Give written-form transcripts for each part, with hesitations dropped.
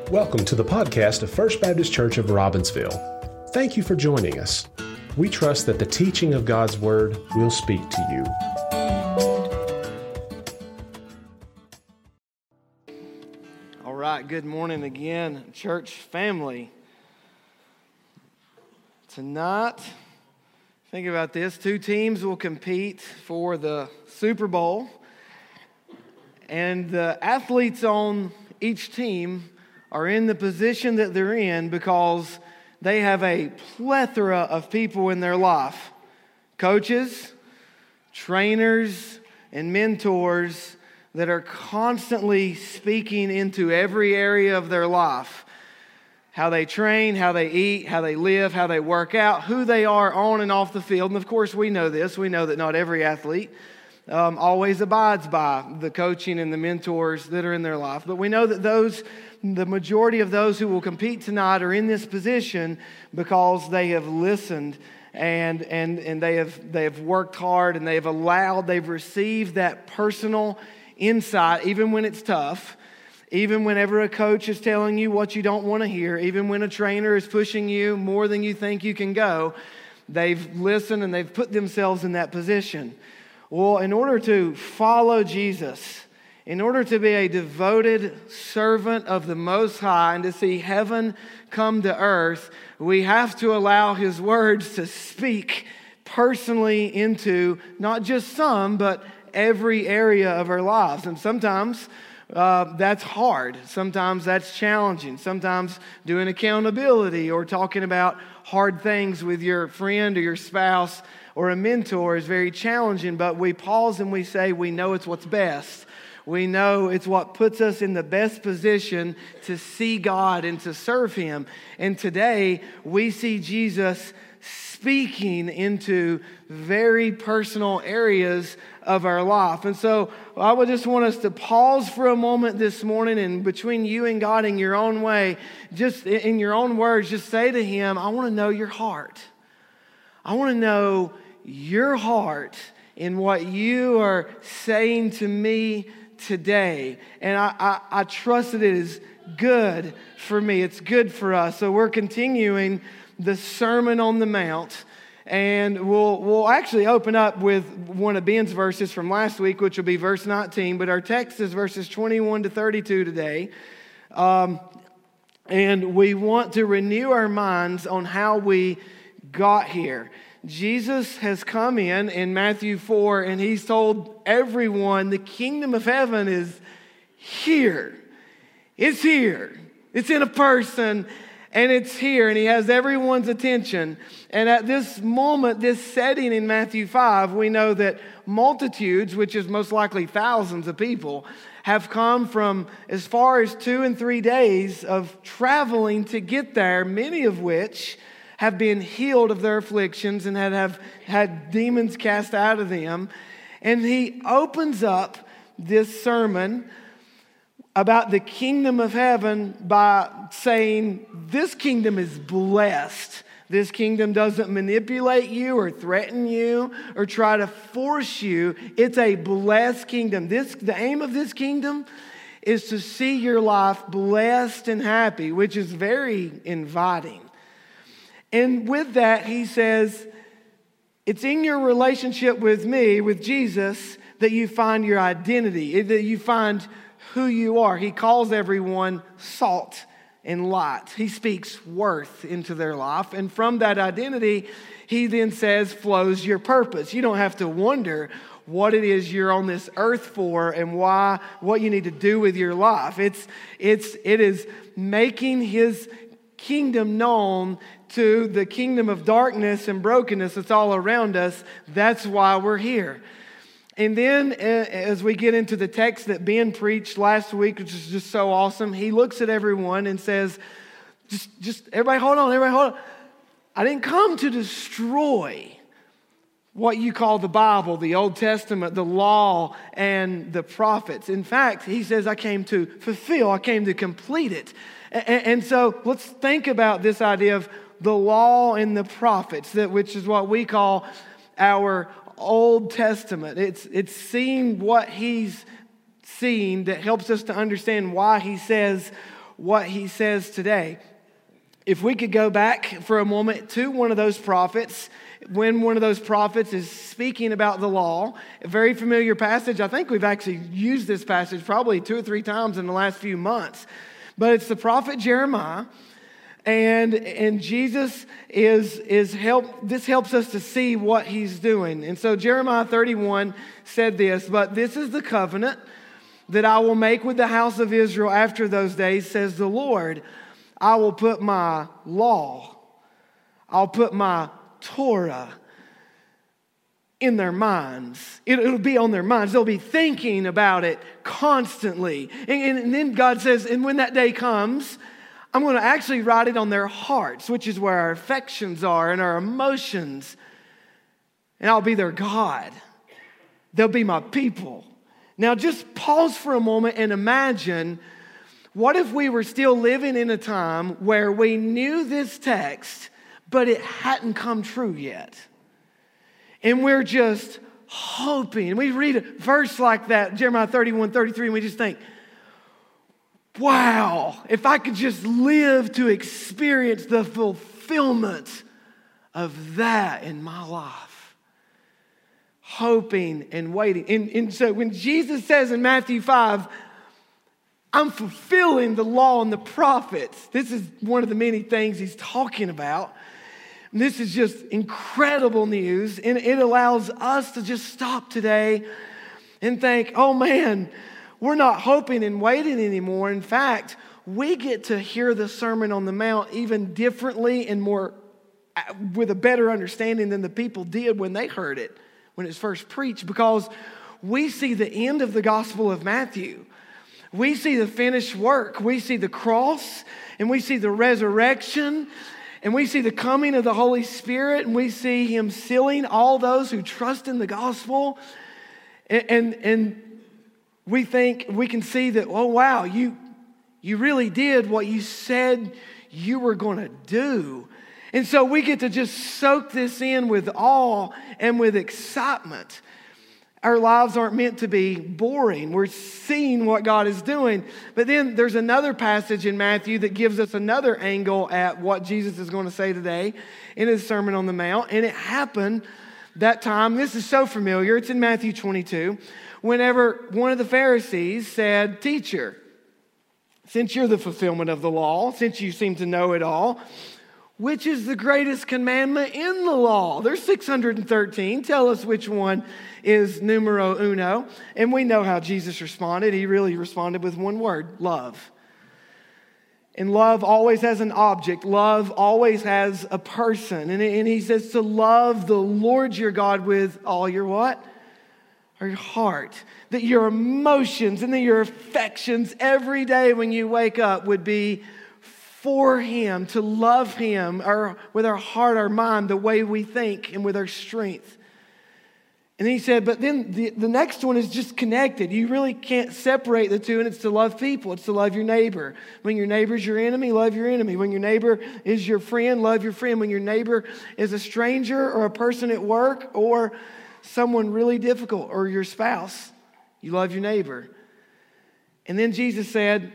Welcome to the podcast of First Baptist Church of Robbinsville. Thank you for joining us. We trust that the teaching of God's Word will speak to you. All right, good morning again, church family. Tonight, think about this, 2 teams will compete for the Super Bowl, and the athletes on each team are in the position that they're in because they have a plethora of people in their life. Coaches, trainers, and mentors that are constantly speaking into every area of their life. How they train, how they eat, how they live, how they work out, who they are on and off the field. And of course we know this. We know that not every athlete always abides by the coaching and the mentors that are in their life. But we know that the majority of those who will compete tonight are in this position because they have listened and they have worked hard and they've received that personal insight even when it's tough, even whenever a coach is telling you what you don't want to hear, even when a trainer is pushing you more than you think you can go. They've listened and they've put themselves in that position. Well, in order to follow Jesus, in order to be a devoted servant of the Most High and to see heaven come to earth, we have to allow His words to speak personally into not just some, but every area of our lives. And sometimes that's hard. Sometimes that's challenging. Sometimes doing accountability or talking about hard things with your friend or your spouse or a mentor is very challenging, but we pause and we say, we know it's what's best. We know it's what puts us in the best position to see God and to serve Him. And today, we see Jesus speaking into very personal areas of our life. And so I would just want us to pause for a moment this morning, and between you and God in your own way, just in your own words, just say to Him, I want to know your heart. I want to know your heart in what you are saying to me today. And I trust that it is good for me. It's good for us. So we're continuing the Sermon on the Mount. And we'll actually open up with one of Ben's verses from last week, which will be verse 19. But our text is verses 21 to 32 today. And we want to renew our minds on how we got here. Jesus has come in Matthew 4, and He's told everyone the kingdom of heaven is here. It's here. It's in a person, and it's here, and He has everyone's attention. And at this moment, this setting in Matthew 5, we know that multitudes, which is most likely thousands of people, have come from as far as 2 and 3 days of traveling to get there, many of which have been healed of their afflictions and have had demons cast out of them. And He opens up this sermon about the kingdom of heaven by saying, this kingdom is blessed. This kingdom doesn't manipulate you or threaten you or try to force you. It's a blessed kingdom. The aim of this kingdom is to see your life blessed and happy, which is very inviting. And with that, He says, it's in your relationship with me, with Jesus, that you find your identity, that you find who you are. He calls everyone salt and light. He speaks worth into their life. And from that identity, He then says, flows your purpose. You don't have to wonder what it is you're on this earth for and what you need to do with your life. It is making His kingdom known to the kingdom of darkness and brokenness that's all around us. That's why we're here. And then as we get into the text that Ben preached last week, which is just so awesome, he looks at everyone and says, just everybody hold on. I didn't come to destroy what you call the Bible, the Old Testament, the law, and the prophets. In fact, he says, I came to fulfill, I came to complete it. And so let's think about this idea of the law and the prophets, which is what we call our Old Testament. It's seeing what He's seen that helps us to understand why He says what he says today. If we could go back for a moment to one of those prophets, when one of those prophets is speaking about the law, a very familiar passage. I think we've actually used this passage probably 2 or 3 times in the last few months. But it's the prophet Jeremiah. And Jesus this helps us to see what he's doing. And so Jeremiah 31 said this, "But this is the covenant that I will make with the house of Israel after those days, says the Lord. I will put my law, I'll put my Torah in their minds." It'll be on their minds. They'll be thinking about it constantly. And then God says, and when that day comes, I'm going to actually write it on their hearts, which is where our affections are and our emotions. And I'll be their God. They'll be my people. Now just pause for a moment and imagine, what if we were still living in a time where we knew this text, but it hadn't come true yet? And we're just hoping. We read a verse like that, Jeremiah 31, 33, and we just think, wow, if I could just live to experience the fulfillment of that in my life. Hoping and waiting. And so when Jesus says in Matthew 5, I'm fulfilling the law and the prophets, this is one of the many things he's talking about. And this is just incredible news. And it allows us to just stop today and think, oh man, we're not hoping and waiting anymore. In fact, we get to hear the Sermon on the Mount even differently and more with a better understanding than the people did when they heard it, when it was first preached, because we see the end of the Gospel of Matthew. We see the finished work. We see the cross, and we see the resurrection, and we see the coming of the Holy Spirit, and we see him sealing all those who trust in the gospel. And we think, we can see that, oh wow, you really did what you said you were going to do. And so we get to just soak this in with awe and with excitement. Our lives aren't meant to be boring. We're seeing what God is doing. But then there's another passage in Matthew that gives us another angle at what Jesus is going to say today in his Sermon on the Mount. And it happened that time, this is so familiar, it's in Matthew 22, whenever one of the Pharisees said, "Teacher, since you're the fulfillment of the law, since you seem to know it all, which is the greatest commandment in the law?" There's 613. Tell us which one is numero uno. And we know how Jesus responded. He really responded with one word: love. And love always has an object. Love always has a person. And he says to love the Lord your God with all your what? Or your heart. That your emotions and that your affections every day when you wake up would be for him, to love him with our heart, our mind, the way we think, and with our strength. And he said, but then the next one is just connected. You really can't separate the two, and it's to love people. It's to love your neighbor. When your neighbor's your enemy, love your enemy. When your neighbor is your friend, love your friend. When your neighbor is a stranger or a person at work or someone really difficult or your spouse, you love your neighbor. And then Jesus said,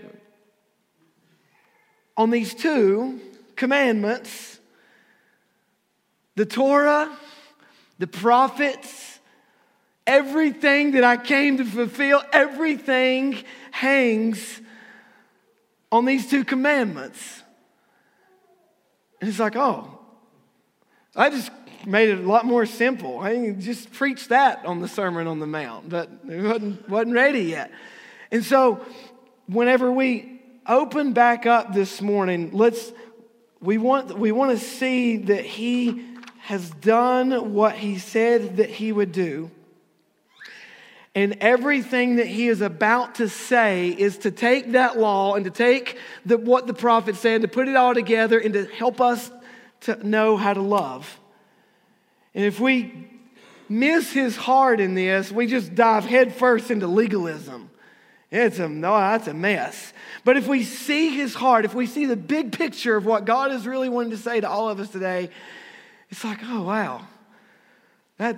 on these 2 commandments, the Torah, the prophets, everything that I came to fulfill, everything hangs on these 2 commandments. And it's like, oh, I just made it a lot more simple. I just preached that on the Sermon on the Mount, but it wasn't ready yet. And so whenever we open back up this morning, we want to see that he has done what he said that he would do. And everything that he is about to say is to take that law and to take what the prophet said, to put it all together and to help us to know how to love. And if we miss his heart in this, we just dive headfirst into legalism. That's a mess. But if we see his heart, if we see the big picture of what God is really wanting to say to all of us today, it's like, oh wow, that's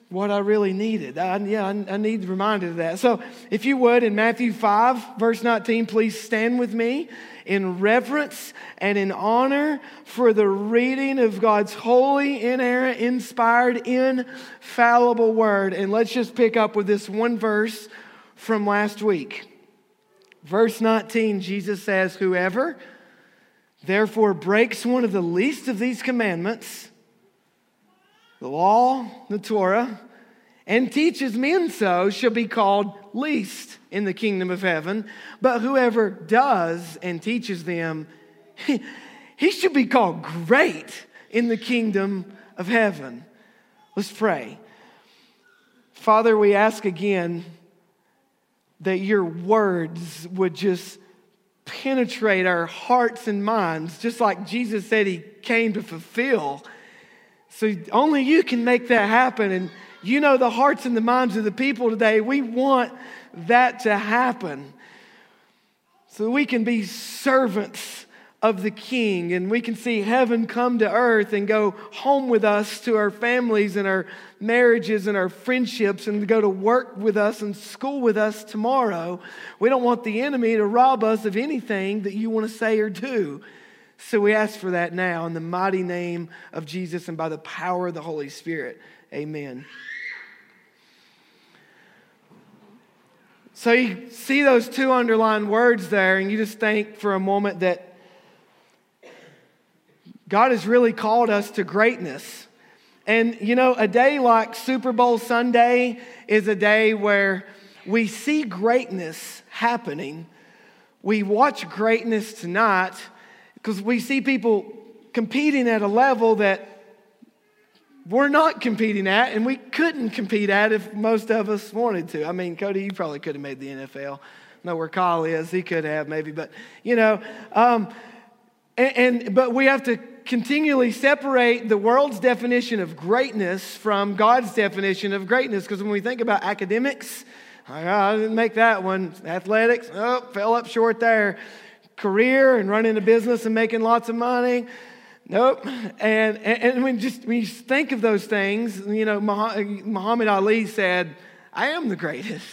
what I really needed. I need reminded of that. So if you would, in Matthew 5, verse 19, please stand with me in reverence and in honor for the reading of God's holy, inerrant, inspired, infallible word. And let's just pick up with this one verse from last week. Verse 19, Jesus says, "Whoever therefore breaks one of the least of these commandments, the law, the Torah, and teaches men so, shall be called least in the kingdom of heaven. But whoever does and teaches them, he should be called great in the kingdom of heaven." Let's pray. Father, we ask again that your words would just penetrate our hearts and minds, just like Jesus said he came to fulfill. So only you can make that happen. And you know the hearts and the minds of the people today. We want that to happen so that we can be servants of the King and we can see heaven come to earth and go home with us to our families and our marriages and our friendships and to go to work with us and school with us tomorrow. We don't want the enemy to rob us of anything that you want to say or do. So we ask for that now in the mighty name of Jesus and by the power of the Holy Spirit. Amen. So you see those two underlined words there, and you just think for a moment that God has really called us to greatness. And you know, a day like Super Bowl Sunday is a day where we see greatness happening. We watch greatness tonight because we see people competing at a level that we're not competing at, and we couldn't compete at if most of us wanted to. I mean, Cody, you probably could have made the NFL. I know where Kyle is. He could have maybe, but you know, but we have to continually separate the world's definition of greatness from God's definition of greatness. Because when we think about academics, I didn't make that one. Athletics, fell up short there. Career and running a business and making lots of money, nope. And when you think of those things, you know, Muhammad Ali said, "I am the greatest.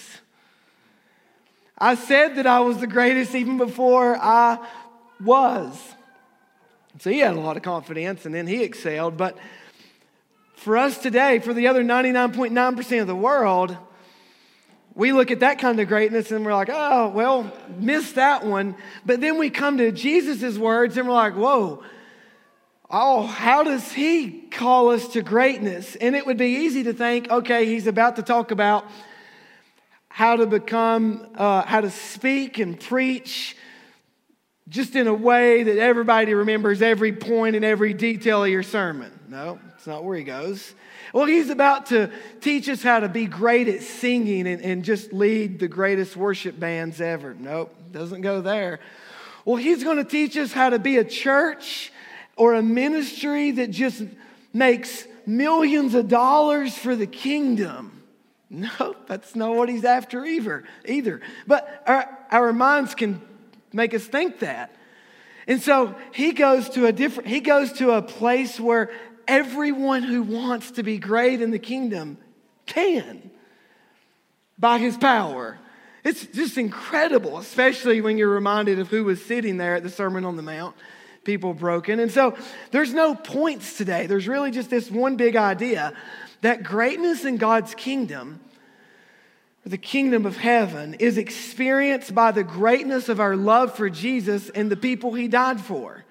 I said that I was the greatest even before I was." So he had a lot of confidence and then he excelled. But for us today, for the other 99.9% of the world, we look at that kind of greatness and we're like, oh, well, missed that one. But then we come to Jesus' words and we're like, whoa, oh, how does he call us to greatness? And it would be easy to think, okay, he's about to talk about how to speak and preach just in a way that everybody remembers every point and every detail of your sermon. No, it's not where he goes. Well, he's about to teach us how to be great at singing and just lead the greatest worship bands ever. Nope, doesn't go there. Well, he's going to teach us how to be a church or a ministry that just makes millions of dollars for the kingdom. Nope, that's not what he's after either. But our minds can make us think that. And so he goes to a place where everyone who wants to be great in the kingdom can by his power. It's just incredible, especially when you're reminded of who was sitting there at the Sermon on the Mount, people broken. And so there's no points today. There's really just this one big idea that greatness in God's kingdom, the kingdom of heaven, is experienced by the greatness of our love for Jesus and the people he died for.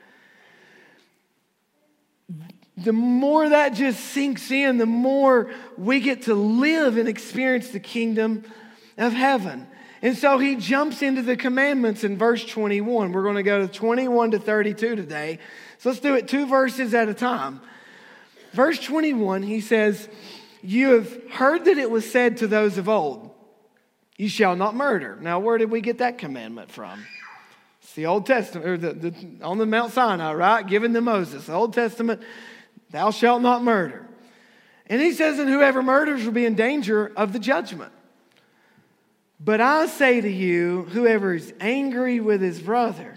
The more that just sinks in, the more we get to live and experience the kingdom of heaven. And so he jumps into the commandments in verse 21. We're going to go to 21 to 32 today. So let's do it 2 verses at a time. Verse 21, he says, "You have heard that it was said to those of old, 'You shall not murder.'" Now, where did we get that commandment from? It's the Old Testament, or on the Mount Sinai, right? Given to Moses. The Old Testament, "Thou shalt not murder." And he says, "And whoever murders will be in danger of the judgment. But I say to you, whoever is angry with his brother,"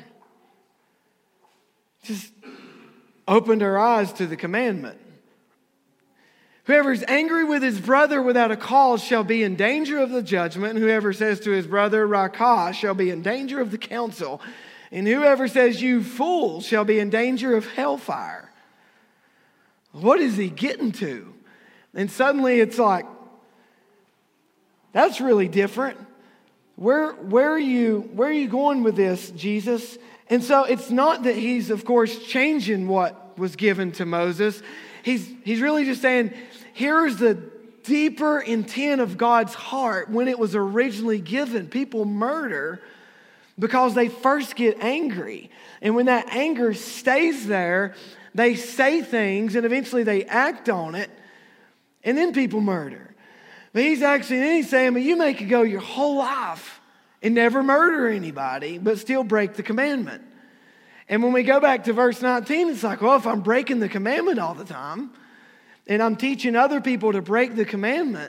just opened our eyes to the commandment. Whoever is angry with his brother without a cause shall be in danger of the judgment. And whoever says to his brother, Raca, shall be in danger of the council. And whoever says, you fool, shall be in danger of hellfire. What is he getting to? And suddenly it's like, that's really different. Where are you going with this, Jesus? And so it's not that he's, of course, changing what was given to Moses. He's really just saying, here's the deeper intent of God's heart when it was originally given. People murder because they first get angry. And when that anger stays there, they say things and eventually they act on it, and then people murder. But he's saying, but you may could go your whole life and never murder anybody, but still break the commandment. And when we go back to verse 19, it's like, well, if I'm breaking the commandment all the time, and I'm teaching other people to break the commandment,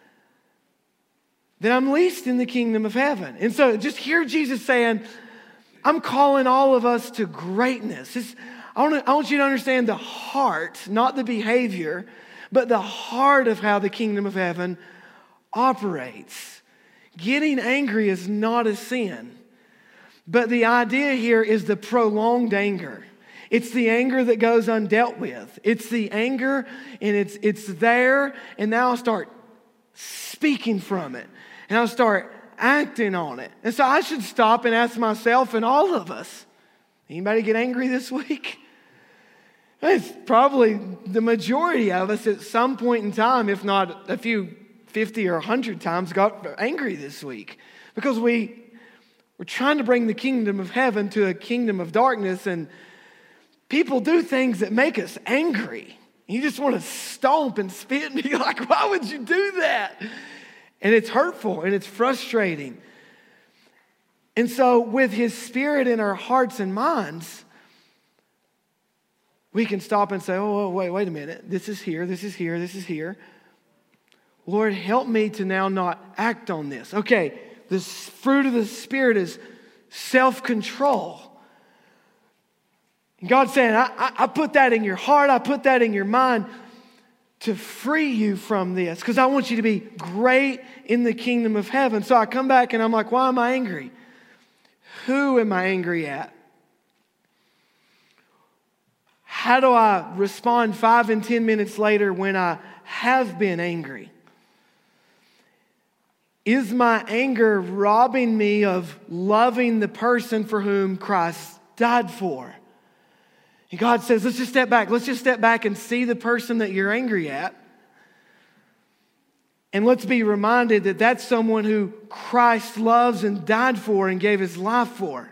then I'm least in the kingdom of heaven. And so just hear Jesus saying, I'm calling all of us to greatness. I want you to understand the heart, not the behavior, but the heart of how the kingdom of heaven operates. Getting angry is not a sin. But the idea here is the prolonged anger. It's the anger that goes undealt with. It's the anger, and it's there, and now I'll start speaking from it. And I'll start acting on it. And so I should stop and ask myself and all of us, anybody get angry this week? It's probably the majority of us at some point in time, if not a few 50 or 100 times, got angry this week. Because we're trying to bring the kingdom of heaven to a kingdom of darkness, and people do things that make us angry. You just want to stomp and spit and be like, why would you do that? And it's hurtful and it's frustrating. And so with his Spirit in our hearts and minds, we can stop and say, oh, wait a minute. This is here, this is here, this is here. Lord, help me to now not act on this. Okay, the fruit of the Spirit is self-control. And God's saying, I put that in your heart, I put that in your mind to free you from this, because I want you to be great in the kingdom of heaven. So I come back and I'm like, why am I angry? Who am I angry at? How do I respond 5 and 10 minutes later when I have been angry? Is my anger robbing me of loving the person for whom Christ died for? And God says, let's just step back. Let's just step back and see the person that you're angry at. And let's be reminded that that's someone who Christ loves and died for and gave his life for.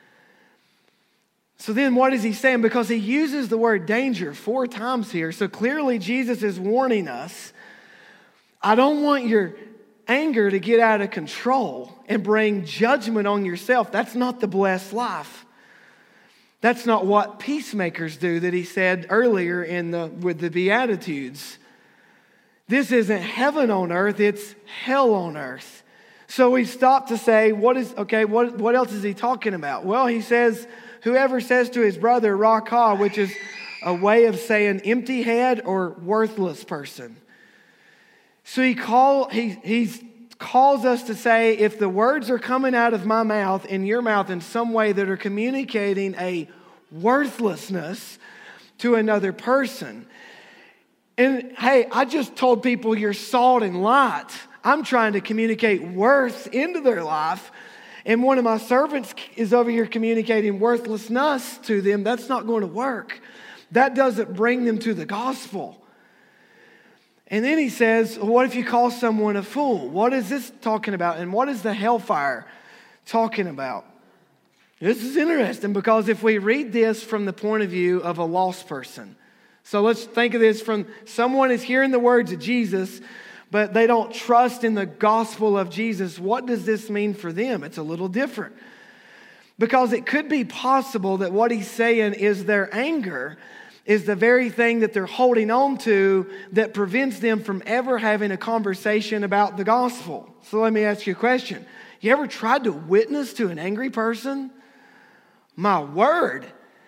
So then what is he saying? Because he uses the word danger 4 times here. So clearly Jesus is warning us, I don't want your anger to get out of control and bring judgment on yourself. That's not the blessed life. That's not what peacemakers do that he said earlier with the Beatitudes. This isn't heaven on earth, it's hell on earth. So we stop to say, what else is he talking about? Well, he says, whoever says to his brother, Raca, which is a way of saying empty head or worthless person. So he calls us to say, if the words are coming out of my mouth in your mouth in some way that are communicating a worthlessness to another person. And hey, I just told people you're salt and light. I'm trying to communicate worth into their life. And one of my servants is over here communicating worthlessness to them. That's not going to work. That doesn't bring them to the gospel. And then he says, what if you call someone a fool? What is this talking about? And what is the hellfire talking about? This is interesting because if we read this from the point of view of a lost person. So let's think of this from someone is hearing the words of Jesus, but they don't trust in the gospel of Jesus. What does this mean for them? It's a little different. Because it could be possible that what he's saying is their anger is the very thing that they're holding on to that prevents them from ever having a conversation about the gospel. So let me ask you a question. You ever tried to witness to an angry person? My word,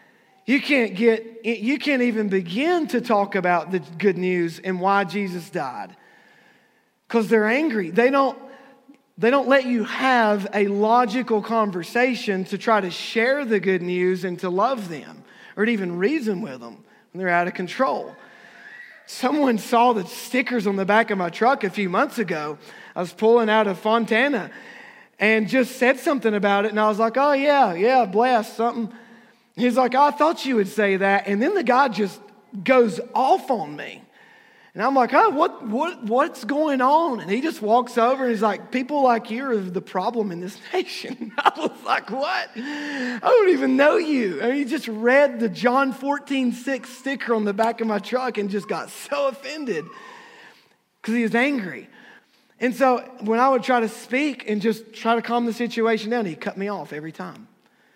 You can't even begin to talk about the good news and why Jesus died, because they're angry. They don't let you have a logical conversation to try to share the good news and to love them or to even reason with them when they're out of control. Someone saw the stickers on the back of my truck a few months ago. I was pulling out of Fontana and just said something about it. And I was like, oh, yeah, bless something. He's like, oh, I thought you would say that. And then the guy just goes off on me. And I'm like, oh, what's going on? And he just walks over and he's like, people like you are the problem in this nation. I was like, what? I don't even know you. I mean, he just read the John 14:6 sticker on the back of my truck and just got so offended because he was angry. And so when I would try to speak and just try to calm the situation down, he'd cut me off every time.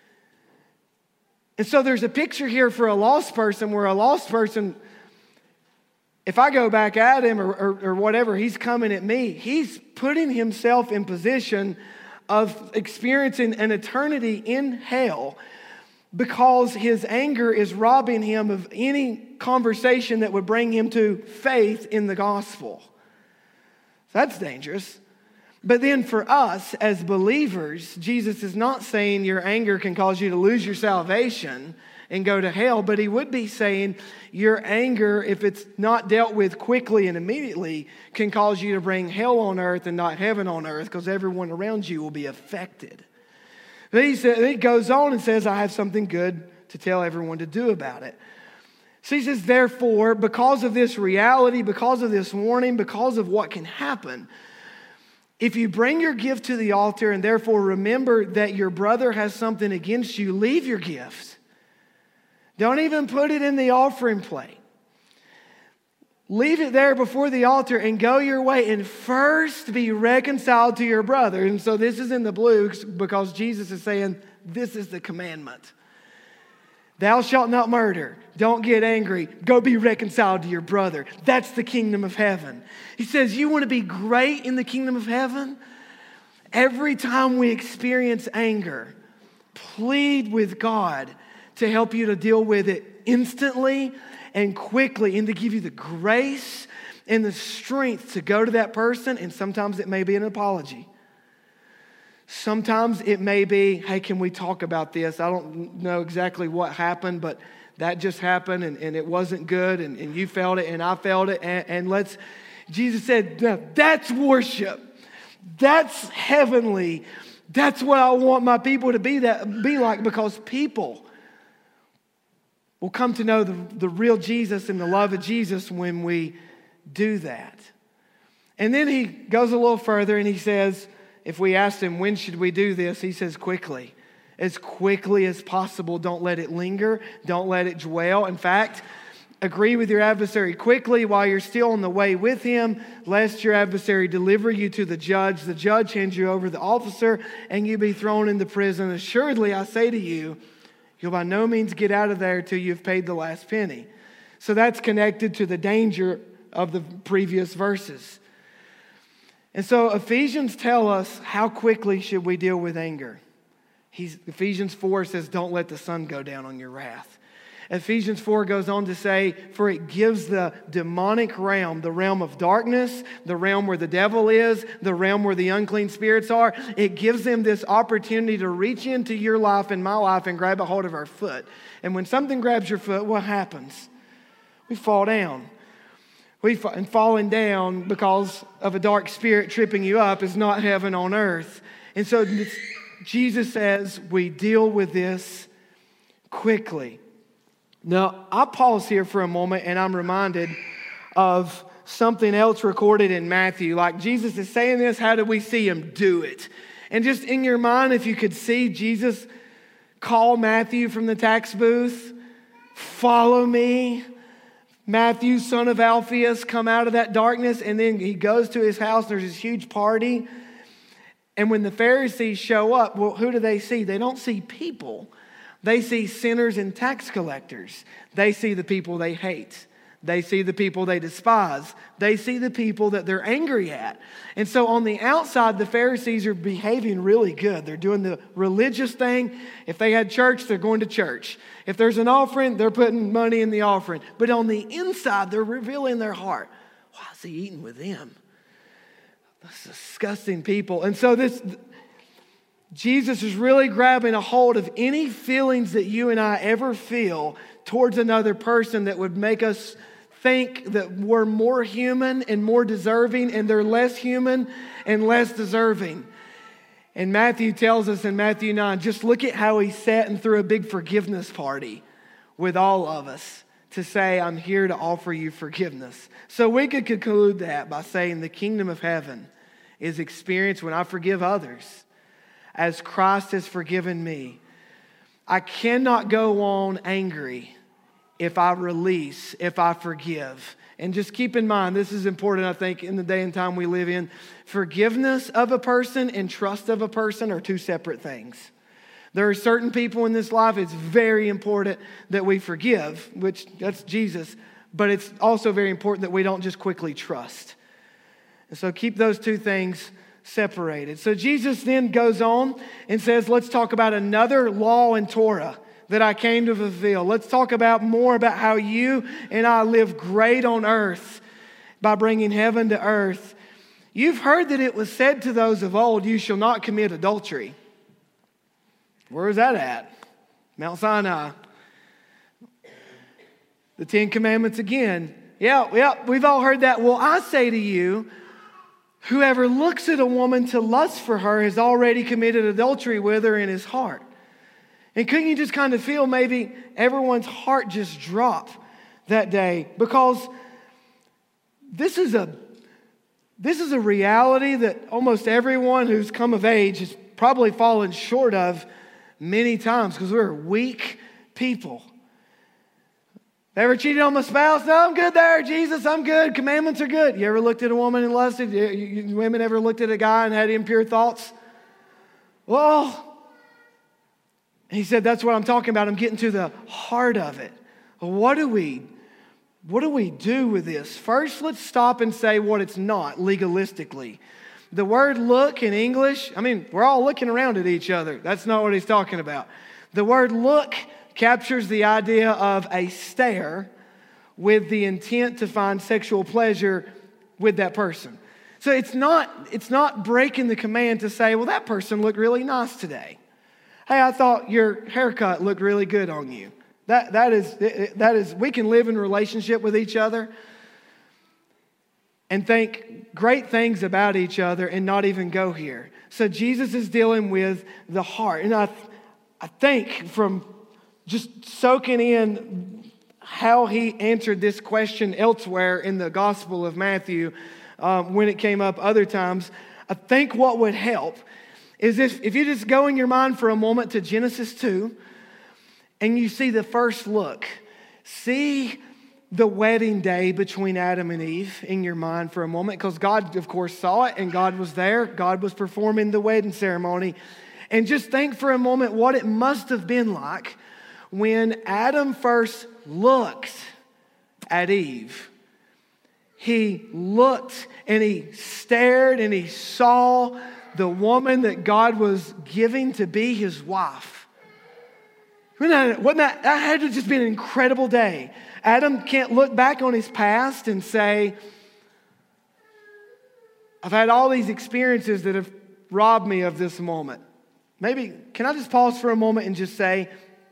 And so there's a picture here for a lost person where a lost person, if I go back at him or whatever, he's coming at me. He's putting himself in position of experiencing an eternity in hell because his anger is robbing him of any conversation that would bring him to faith in the gospel. That's dangerous. But then for us as believers, Jesus is not saying your anger can cause you to lose your salvation and go to hell, but he would be saying your anger, if it's not dealt with quickly and immediately, can cause you to bring hell on earth and not heaven on earth because everyone around you will be affected. But he goes on and says, I have something good to tell everyone to do about it. So he says, therefore, because of this reality, because of this warning, because of what can happen, if you bring your gift to the altar and therefore remember that your brother has something against you, leave your gift. Don't even put it in the offering plate. Leave it there before the altar and go your way and first be reconciled to your brother. And so this is in the blue because Jesus is saying this is the commandment. Thou shalt not murder. Don't get angry. Go be reconciled to your brother. That's the kingdom of heaven. He says, you want to be great in the kingdom of heaven? Every time we experience anger, plead with God to help you to deal with it instantly and quickly and to give you the grace and the strength to go to that person. And sometimes it may be an apology. Sometimes it may be, hey, can we talk about this? I don't know exactly what happened, but that just happened and it wasn't good and you felt it and I felt it. And Jesus said, no, that's worship. That's heavenly. That's what I want my people to be like, because people will come to know the real Jesus and the love of Jesus when we do that. And then he goes a little further and he says, if we asked him, when should we do this? He says, quickly. As quickly as possible. Don't let it linger. Don't let it dwell. In fact, agree with your adversary quickly while you're still on the way with him, lest your adversary deliver you to the judge hands you over to the officer, and you be thrown into prison. Assuredly, I say to you, you'll by no means get out of there till you've paid the last penny. So that's connected to the danger of the previous verses. And so Ephesians tell us how quickly should we deal with anger. Ephesians 4 says, don't let the sun go down on your wrath. Ephesians 4 goes on to say, for it gives the demonic realm, the realm of darkness, the realm where the devil is, the realm where the unclean spirits are, it gives them this opportunity to reach into your life and my life and grab a hold of our foot. And when something grabs your foot, what happens? We fall down. And falling down because of a dark spirit tripping you up is not heaven on earth. And so Jesus says we deal with this quickly. Now, I pause here for a moment and I'm reminded of something else recorded in Matthew. Like Jesus is saying this, how do we see him do it? And just in your mind, if you could see Jesus call Matthew from the tax booth, follow me. Matthew, son of Alphaeus, come out of that darkness, and then he goes to his house. There's this huge party. And when the Pharisees show up, well, who do they see? They don't see people. They see sinners and tax collectors. They see the people they hate. They see the people they despise. They see the people that they're angry at. And so on the outside, the Pharisees are behaving really good. They're doing the religious thing. If they had church, they're going to church. If there's an offering, they're putting money in the offering. But on the inside, they're revealing their heart. Why is he eating with them? Those disgusting people. And so Jesus is really grabbing a hold of any feelings that you and I ever feel towards another person that would make us think that we're more human and more deserving, and they're less human and less deserving. And Matthew tells us in Matthew 9, just look at how he sat and threw a big forgiveness party with all of us to say, I'm here to offer you forgiveness. So we could conclude that by saying the kingdom of heaven is experienced when I forgive others as Christ has forgiven me. I cannot go on angry if I release, if I forgive. And just keep in mind, this is important, I think, in the day and time we live in. Forgiveness of a person and trust of a person are two separate things. There are certain people in this life, it's very important that we forgive, which that's Jesus, but it's also very important that we don't just quickly trust. And so keep those two things separated. So Jesus then goes on and says, let's talk about another law in Torah that I came to fulfill. Let's talk about more about how you and I live great on earth by bringing heaven to earth. You've heard that it was said to those of old, you shall not commit adultery. Where is that at? Mount Sinai. The Ten Commandments again. Yeah, we've all heard that. Well, I say to you, whoever looks at a woman to lust for her has already committed adultery with her in his heart. And couldn't you just kind of feel maybe everyone's heart just drop that day? Because this is a reality that almost everyone who's come of age has probably fallen short of many times because we're weak people. Ever cheated on my spouse? No, I'm good there, Jesus, I'm good. Commandments are good. You ever looked at a woman and lusted? Women ever looked at a guy and had impure thoughts? Well, he said, that's what I'm talking about. I'm getting to the heart of it. What do we do with this? First, let's stop and say what it's not legalistically. The word look in English, we're all looking around at each other. That's not what he's talking about. The word look captures the idea of a stare with the intent to find sexual pleasure with that person. So it's not breaking the command to say, well, that person looked really nice today. Hey, I thought your haircut looked really good on you. That is, we can live in relationship with each other and think great things about each other and not even go here. So Jesus is dealing with the heart. And I think from just soaking in how he answered this question elsewhere in the Gospel of Matthew, when it came up other times, I think what would help is if you just go in your mind for a moment to Genesis 2 and you see the first look. See the wedding day between Adam and Eve in your mind for a moment, because God, of course, saw it and God was there. God was performing the wedding ceremony. And just think for a moment what it must have been like when Adam first looked at Eve. He looked and he stared and he saw the woman that God was giving to be his wife. That had to just be an incredible day. Adam can't look back on his past and say, I've had all these experiences that have robbed me of this moment. Maybe, can I just pause for a moment and just say,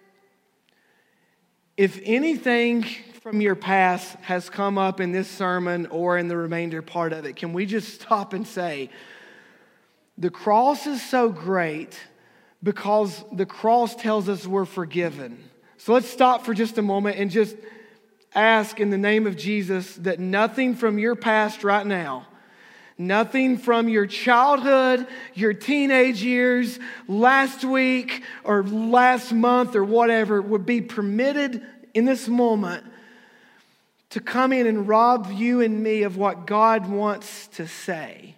if anything from your past has come up in this sermon or in the remainder part of it, can we just stop and say, the cross is so great because the cross tells us we're forgiven. So let's stop for just a moment and just ask in the name of Jesus that nothing from your past right now, nothing from your childhood, your teenage years, last week or last month or whatever would be permitted in this moment to come in and rob you and me of what God wants to say.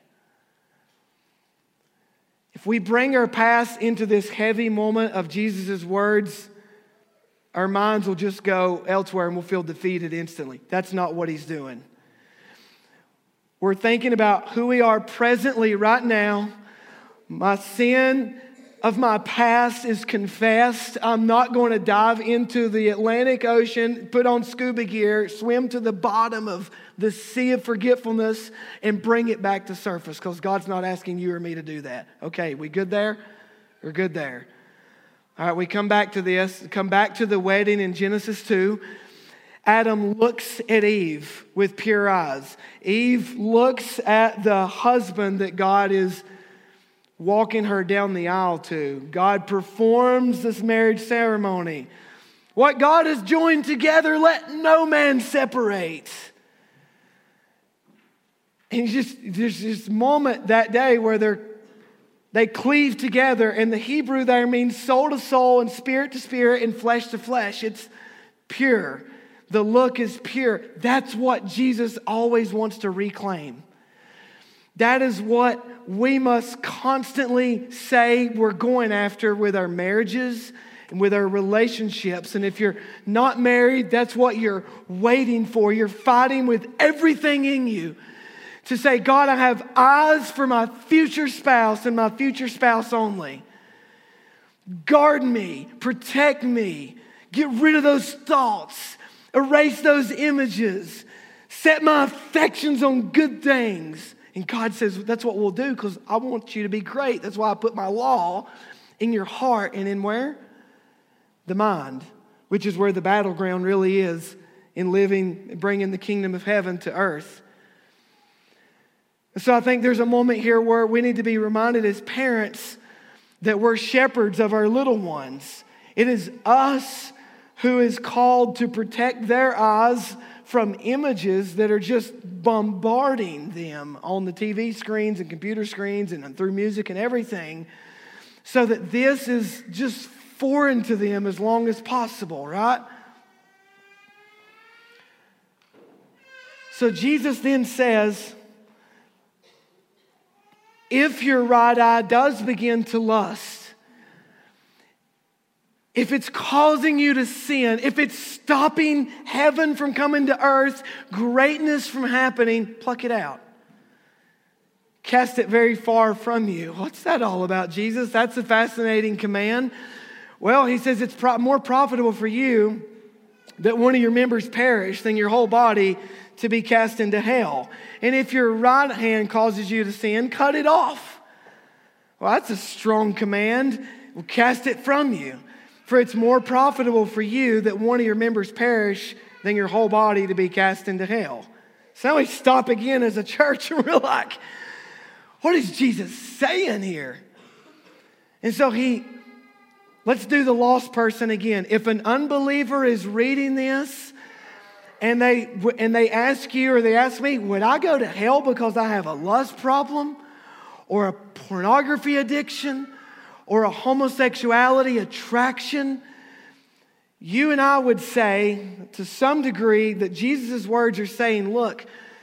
If we bring our past into this heavy moment of Jesus' words, our minds will just go elsewhere and we'll feel defeated instantly. That's not what he's doing. We're thinking about who we are presently right now. My sin of my past is confessed. I'm not going to dive into the Atlantic Ocean, put on scuba gear, swim to the bottom of the sea of forgetfulness and bring it back to surface, because God's not asking you or me to do that. Okay, we good there? We're good there. All right, we come back to this. Come back to the wedding in Genesis 2. Adam looks at Eve with pure eyes. Eve looks at the husband that God is walking her down the aisle to. God performs this marriage ceremony. What God has joined together, let no man separate. And there's this moment that day where they cleave together, and the Hebrew there means soul to soul and spirit to spirit and flesh to flesh. It's pure. The look is pure. That's what Jesus always wants to reclaim. That is what we must constantly say we're going after with our marriages and with our relationships. And if you're not married, that's what you're waiting for. You're fighting with everything in you to say, God, I have eyes for my future spouse and my future spouse only. Guard me, protect me, get rid of those thoughts, erase those images, set my affections on good things. And God says, that's what we'll do, because I want you to be great. That's why I put my law in your heart. And in where? The mind, which is where the battleground really is in living, bringing the kingdom of heaven to earth. So I think there's a moment here where we need to be reminded as parents that we're shepherds of our little ones. It is us who is called to protect their eyes from images that are just bombarding them on the TV screens and computer screens and through music and everything, so that this is just foreign to them as long as possible, right? So Jesus then says, if your right eye does begin to lust, if it's causing you to sin, if it's stopping heaven from coming to earth, greatness from happening, pluck it out. Cast it very far from you. What's that all about, Jesus? That's a fascinating command. Well, he says it's more profitable for you that one of your members perish than your whole body to be cast into hell. And if your right hand causes you to sin, cut it off. Well, that's a strong command. Well, cast it from you. For it's more profitable for you that one of your members perish than your whole body to be cast into hell. So we stop again as a church and we're like, what is Jesus saying here? And so let's do the lost person again. If an unbeliever is reading this and they ask you or they ask me, would I go to hell because I have a lust problem or a pornography addiction or a homosexuality attraction? You and I would say to some degree that Jesus' words are saying, look,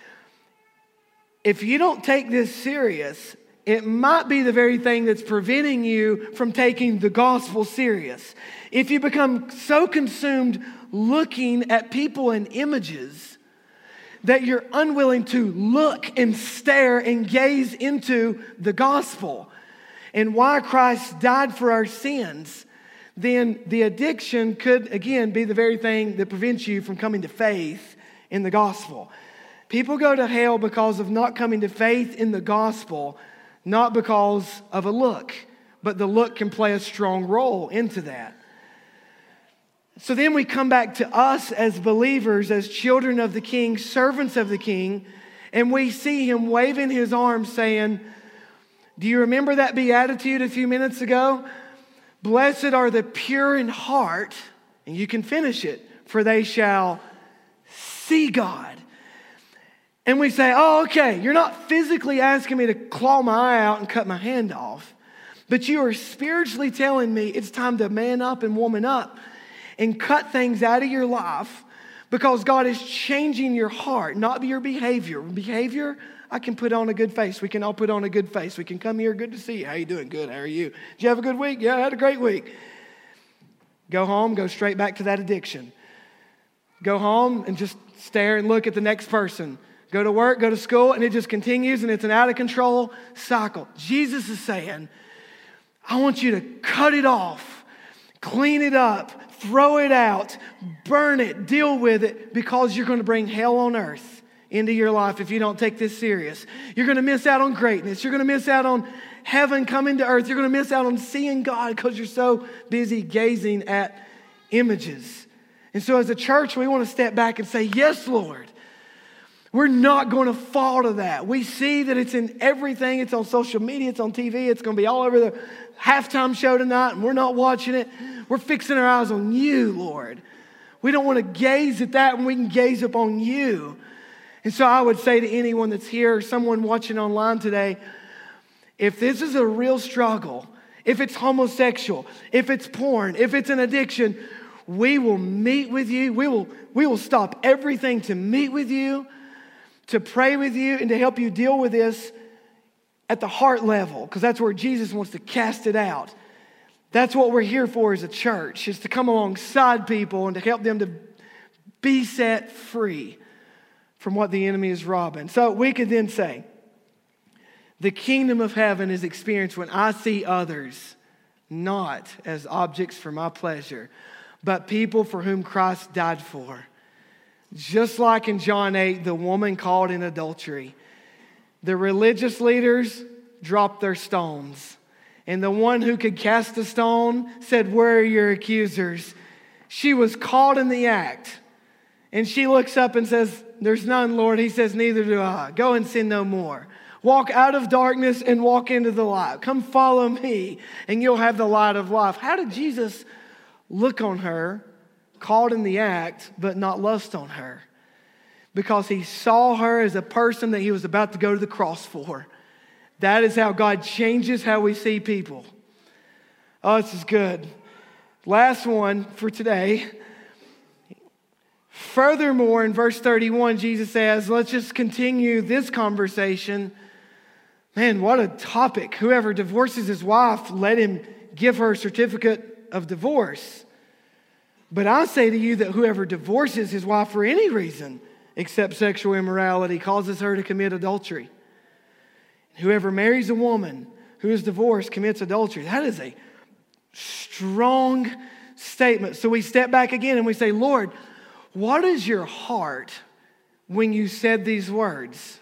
if you don't take this serious, it might be the very thing that's preventing you from taking the gospel serious. If you become so consumed looking at people and images that you're unwilling to look and stare and gaze into the gospel and why Christ died for our sins, then the addiction could, again, be the very thing that prevents you from coming to faith in the gospel. People go to hell because of not coming to faith in the gospel, not because of a look, but the look can play a strong role into that. So then we come back to us as believers, as children of the King, servants of the King, and we see him waving his arms saying, do you remember that beatitude a few minutes ago? Blessed are the pure in heart, and you can finish it, for they shall see God. And we say, oh, okay, you're not physically asking me to claw my eye out and cut my hand off, but you are spiritually telling me it's time to man up and woman up and cut things out of your life because God is changing your heart, not your behavior. Behavior, I can put on a good face. We can all put on a good face. We can come here, good to see you. How you doing? Good. How are you? Did you have a good week? Yeah, I had a great week. Go home, go straight back to that addiction. Go home and just stare and look at the next person. Go to work, go to school, and it just continues, and it's an out of control cycle. Jesus is saying, I want you to cut it off, clean it up, throw it out, burn it, deal with it, because you're going to bring hell on earth into your life if you don't take this serious. You're going to miss out on greatness. You're going to miss out on heaven coming to earth. You're going to miss out on seeing God because you're so busy gazing at images. And so as a church, we want to step back and say, yes, Lord. We're not going to fall to that. We see that it's in everything. It's on social media. It's on TV. It's going to be all over the halftime show tonight, and we're not watching it. We're fixing our eyes on you, Lord. We don't want to gaze at that when we can gaze upon you. And so I would say to anyone that's here, or someone watching online today, if this is a real struggle, if it's homosexual, if it's porn, if it's an addiction, we will meet with you. We will stop everything to meet with you, to pray with you, and to help you deal with this at the heart level, because that's where Jesus wants to cast it out. That's what we're here for as a church, is to come alongside people and to help them to be set free from what the enemy is robbing. So we could then say, the kingdom of heaven is experienced when I see others not as objects for my pleasure, but people for whom Christ died for. Just like in John 8, the woman caught in adultery. The religious leaders dropped their stones. And the one who could cast a stone said, where are your accusers? She was caught in the act. And she looks up and says, there's none, Lord. He says, neither do I. Go and sin no more. Walk out of darkness and walk into the light. Come follow me and you'll have the light of life. How did Jesus look on her, caught in the act, but not lust on her? Because he saw her as a person that he was about to go to the cross for. That is how God changes how we see people. Oh, this is good. Last one for today. Furthermore, in verse 31, Jesus says, let's just continue this conversation. Man, what a topic. Whoever divorces his wife, let him give her a certificate of divorce. But I say to you that whoever divorces his wife for any reason except sexual immorality causes her to commit adultery. Whoever marries a woman who is divorced commits adultery. That is a strong statement. So we step back again and we say, Lord, what is your heart when you said these words?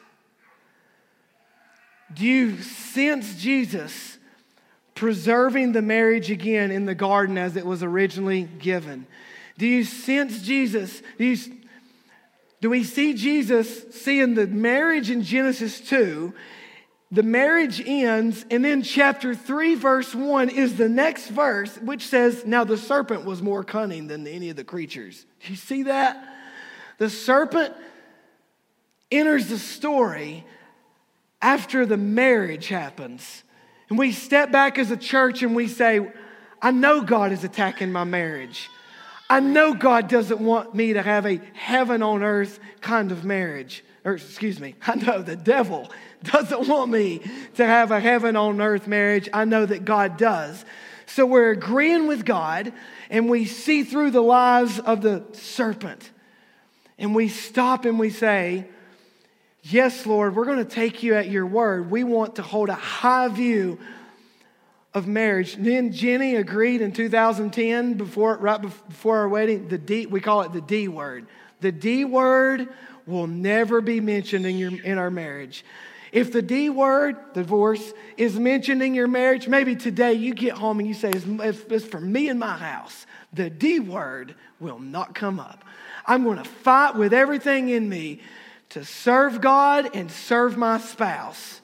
Do you sense Jesus preserving the marriage again in the garden as it was originally given? Do you sense Jesus? Do we see Jesus seeing the marriage in Genesis 2? The marriage ends, and then chapter 3, verse 1 is the next verse, which says, now the serpent was more cunning than any of the creatures. Do you see that? The serpent enters the story after the marriage happens. And we step back as a church and we say, I know God is attacking my marriage. I know God doesn't want me to have a heaven on earth kind of marriage. I know the devil doesn't want me to have a heaven on earth marriage. I know that God does. So we're agreeing with God and we see through the lies of the serpent. And we stop and we say, yes, Lord, we're going to take you at your word. We want to hold a high view of marriage. And then Jenny agreed in 2010, right before our wedding, we call it the D word. The D word will never be mentioned in our marriage. If the D word, divorce, is mentioned in your marriage, maybe today you get home and you say, it's for me and my house. The D word will not come up. I'm going to fight with everything in me to serve God and serve my spouse.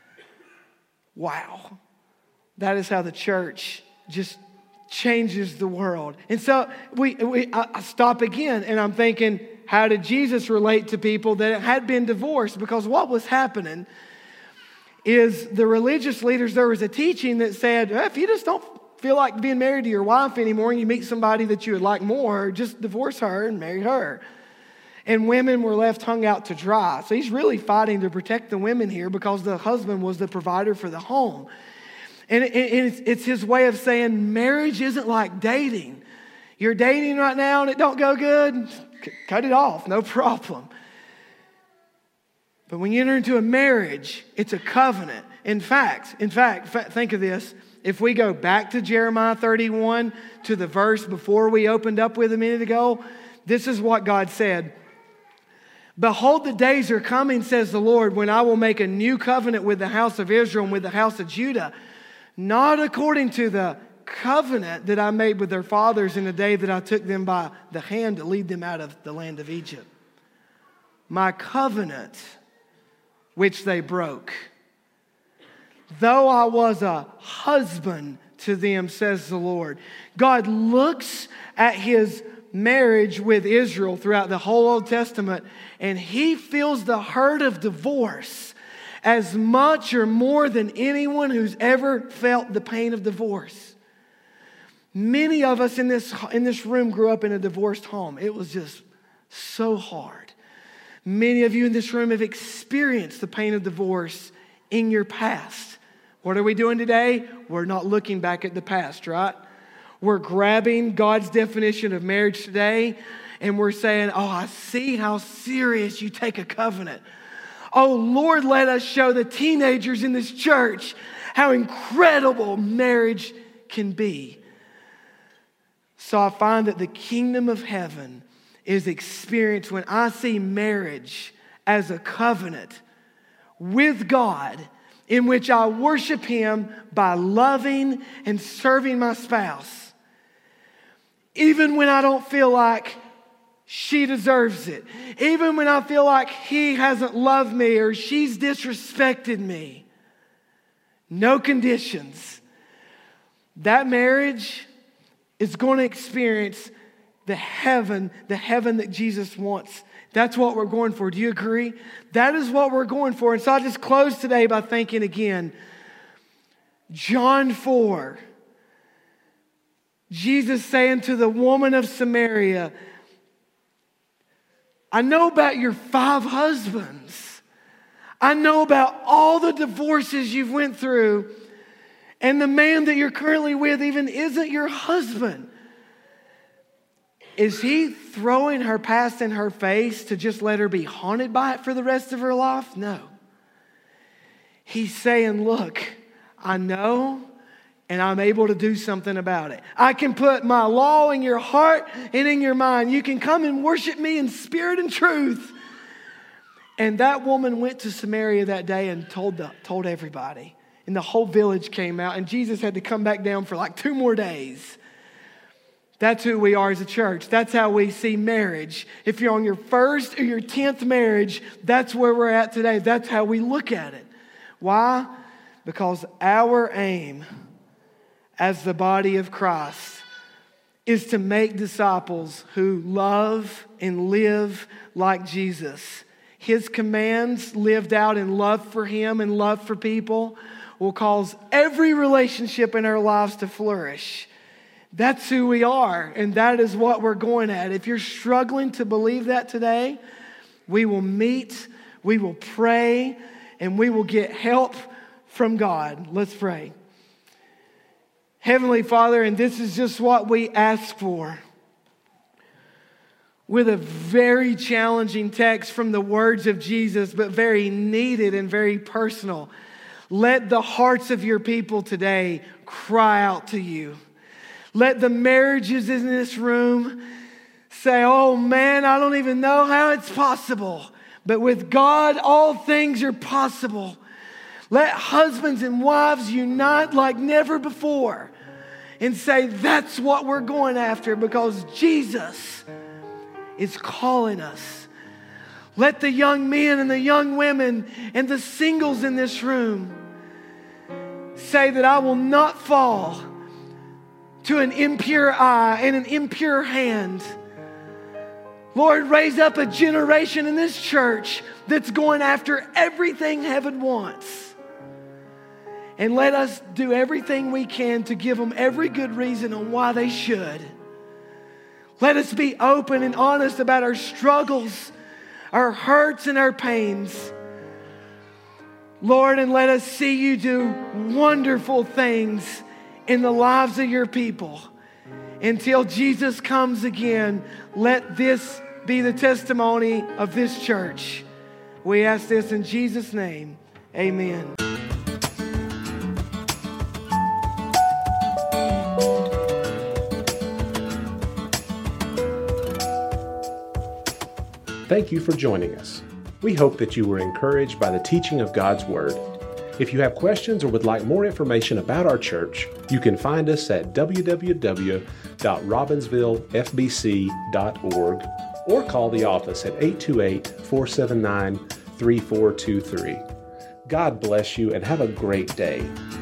Wow. That is how the church just changes the world. And so I stop again and I'm thinking, how did Jesus relate to people that had been divorced? Because what was happening is the religious leaders, there was a teaching that said, if you just don't feel like being married to your wife anymore and you meet somebody that you would like more, just divorce her and marry her. And women were left hung out to dry. So he's really fighting to protect the women here because the husband was the provider for the home. And it's his way of saying marriage isn't like dating. You're dating right now and it don't go good, cut it off, no problem. But when you enter into a marriage, it's a covenant. In fact, think of this. If we go back to Jeremiah 31, to the verse before we opened up with a minute ago, this is what God said. Behold, the days are coming, says the Lord, when I will make a new covenant with the house of Israel and with the house of Judah, not according to the covenant that I made with their fathers in the day that I took them by the hand to lead them out of the land of Egypt. My covenant, which they broke. Though I was a husband to them, says the Lord. God looks at his marriage with Israel throughout the whole Old Testament, and he feels the hurt of divorce as much or more than anyone who's ever felt the pain of divorce. Many of us in this room grew up in a divorced home. It was just so hard. Many of you in this room have experienced the pain of divorce in your past. What are we doing today? We're not looking back at the past, right? We're grabbing God's definition of marriage today and we're saying, oh, I see how serious you take a covenant. Oh, Lord, let us show the teenagers in this church how incredible marriage can be. So I find that the kingdom of heaven is experienced when I see marriage as a covenant with God in which I worship him by loving and serving my spouse. Even when I don't feel like she deserves it. Even when I feel like he hasn't loved me or she's disrespected me. No conditions. That marriage is going to experience the heaven that Jesus wants. That's what we're going for. Do you agree? That is what we're going for. And so I just close today by thinking again, John 4, Jesus saying to the woman of Samaria, I know about your 5 husbands. I know about all the divorces you've went through. And the man that you're currently with even isn't your husband. Is he throwing her past in her face to just let her be haunted by it for the rest of her life? No. He's saying, look, I know and I'm able to do something about it. I can put my law in your heart and in your mind. You can come and worship me in spirit and truth. And that woman went to Samaria that day and told everybody. And the whole village came out and Jesus had to come back down for like 2 more days. That's who we are as a church. That's how we see marriage. If you're on your 1st or your 10th marriage, that's where we're at today. That's how we look at it. Why? Because our aim as the body of Christ is to make disciples who love and live like Jesus. His commands lived out in love for him and love for people will cause every relationship in our lives to flourish. That's who we are, and that is what we're going at. If you're struggling to believe that today, we will meet, we will pray, and we will get help from God. Let's pray. Heavenly Father, and this is just what we ask for. With a very challenging text from the words of Jesus, but very needed and very personal. Let the hearts of your people today cry out to you. Let the marriages in this room say, oh man, I don't even know how it's possible. But with God, all things are possible. Let husbands and wives unite like never before and say, that's what we're going after because Jesus is calling us. Let the young men and the young women and the singles in this room say that I will not fall to an impure eye and an impure hand. Lord, raise up a generation in this church that's going after everything heaven wants. And let us do everything we can to give them every good reason on why they should. Let us be open and honest about our struggles, our hurts, and our pains. Lord, and let us see you do wonderful things in the lives of your people. until Jesus comes again. Let this be the testimony of this church. We ask this in Jesus' name. Amen. Thank you for joining us. We hope that you were encouraged by the teaching of God's Word. If you have questions or would like more information about our church, you can find us at www.robbinsvillefbc.org or call the office at 828-479-3423. God bless you and have a great day.